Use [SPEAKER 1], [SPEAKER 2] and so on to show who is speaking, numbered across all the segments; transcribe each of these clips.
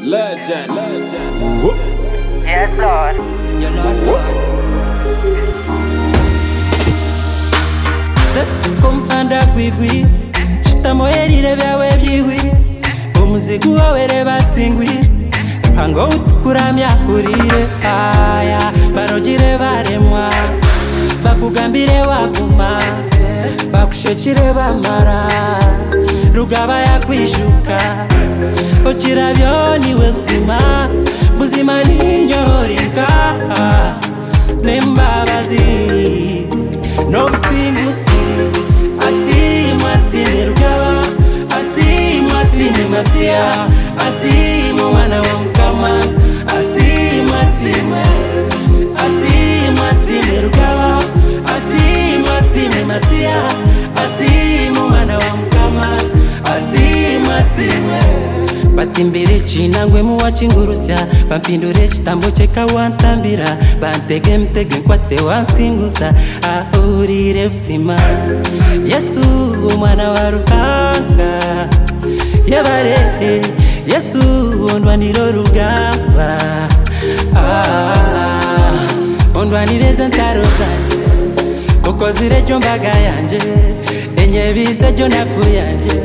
[SPEAKER 1] Legend.
[SPEAKER 2] Yes, Lord.
[SPEAKER 3] Your Lord. Kompanda kwigwi shitamoyerire byawe byigwi umuzigu wawe reba singwi hango utukuramya kurire aya barogire baremwa bakugambire waguma bakushekire bamara rugaba yakwishuka okirabyo niwe buzima ninyorinka nembabazi no busingusi asimwasine rugaba asimwasine masiya asimu mwana wa mukama asimwasine rugaba asimwasine masiya asimu mwana wa mukama asimwasine batimbire chinangwe muwachingurusya bampindure chitambo cheka wantambira bantege mtege nkwate wansinguza ahurire buzima Yesu umwana wa ruhanga yabare Yesu ondwaniro rugamba ondwanireze ntaro zanje ukozire cyo mbaga yanje enyebise cyo nakuyanje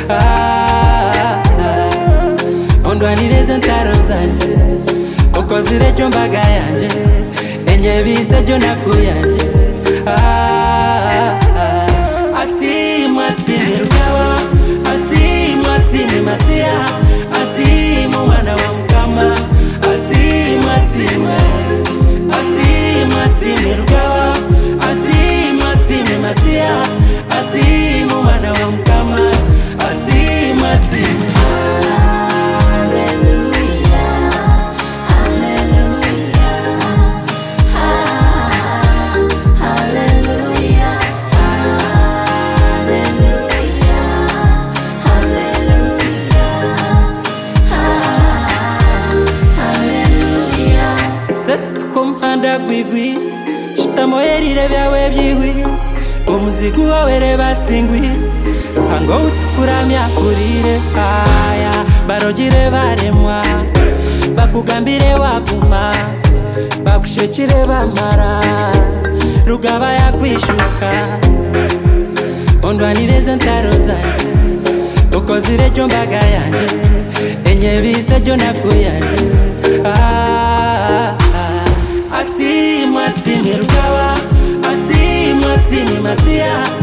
[SPEAKER 3] ondwanireze ntaro zanje ukozire cyo mbaga yanje enyebise cyo nakuyanje asimwasine rugaba asimwasine masiya asimu mwana wa mukama asimwasine rugaba asimwasine masiya asimu mwana wa mukama asimwasine. Kompanda kwigwi shitamoyerire byawe byigwi umuzigu wawe reba singwi hango utukuramya kurire aya barogire baremwa bakugambire waguma bakushekire bamara rugaba yakwishuka ondwanireze ntaro zanje ukozire cyo mbaga yanje enyebise cyo nakuyanje asimwasine rugaba asimwasine masiya